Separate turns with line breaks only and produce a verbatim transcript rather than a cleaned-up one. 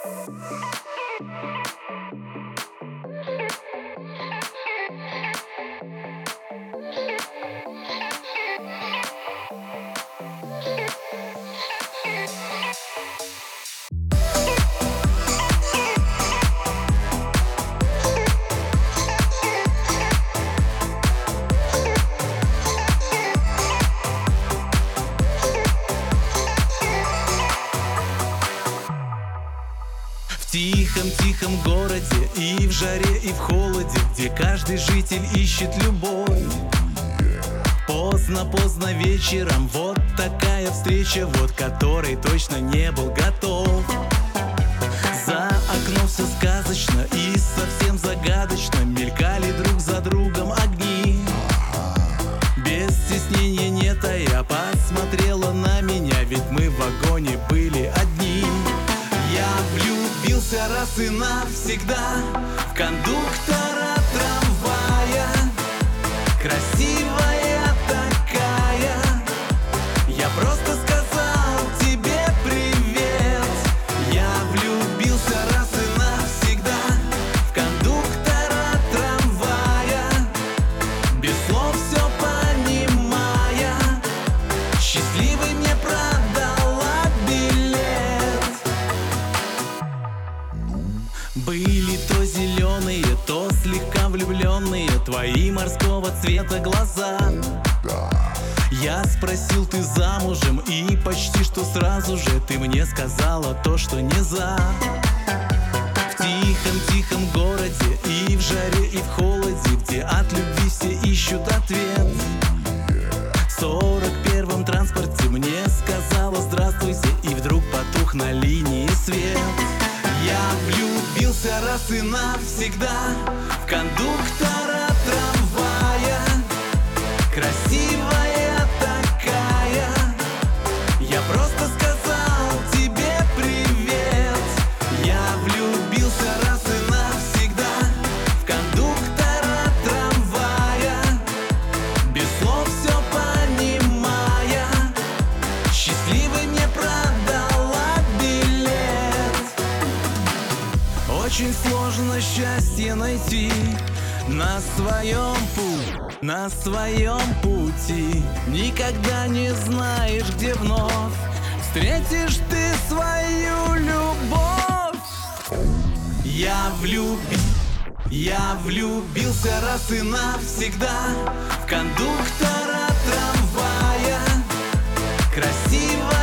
В тихом-тихом городе, и в жаре, и в холоде, где каждый житель ищет любовь. Поздно-поздно вечером, вот такая встреча, вот которой точно не был готов. За окном все сказочно и совсем загадочно, мелькали друг за другом огни. Без стеснения нет, а я посмотрела на меня, ведь мы в вагоне были одни. Я влюбился раз и навсегда в кондуктора трамвая. Красивая такая, я просто сказал тебе привет. Я влюбился раз и навсегда в кондуктора трамвая, без слов все понимая, счастливый мне продала билет. Были то зеленые, то слегка влюбленные твои морского цвета глаза. Я спросил, ты замужем, и почти что сразу же ты мне сказала то, что не за. В тихом-тихом городе, и в жаре, и в холоде, где от любви все ищут ответ. В сорок первом транспорте мне сказала здравствуйте, и вдруг потух на линии свет. Я влюбился раз и навсегда в кондуктора трамвая. Красивая такая, я просто сказал тебе привет. Я влюбился раз и навсегда в кондуктора трамвая, без слов все понимая, счастливый мне продала билет. Очень сложно счастье найти на своем пути, на своем пути. Никогда не знаешь, где вновь встретишь ты свою любовь. Я влюбил, я влюбился раз и навсегда в кондуктора трамвая. Красиво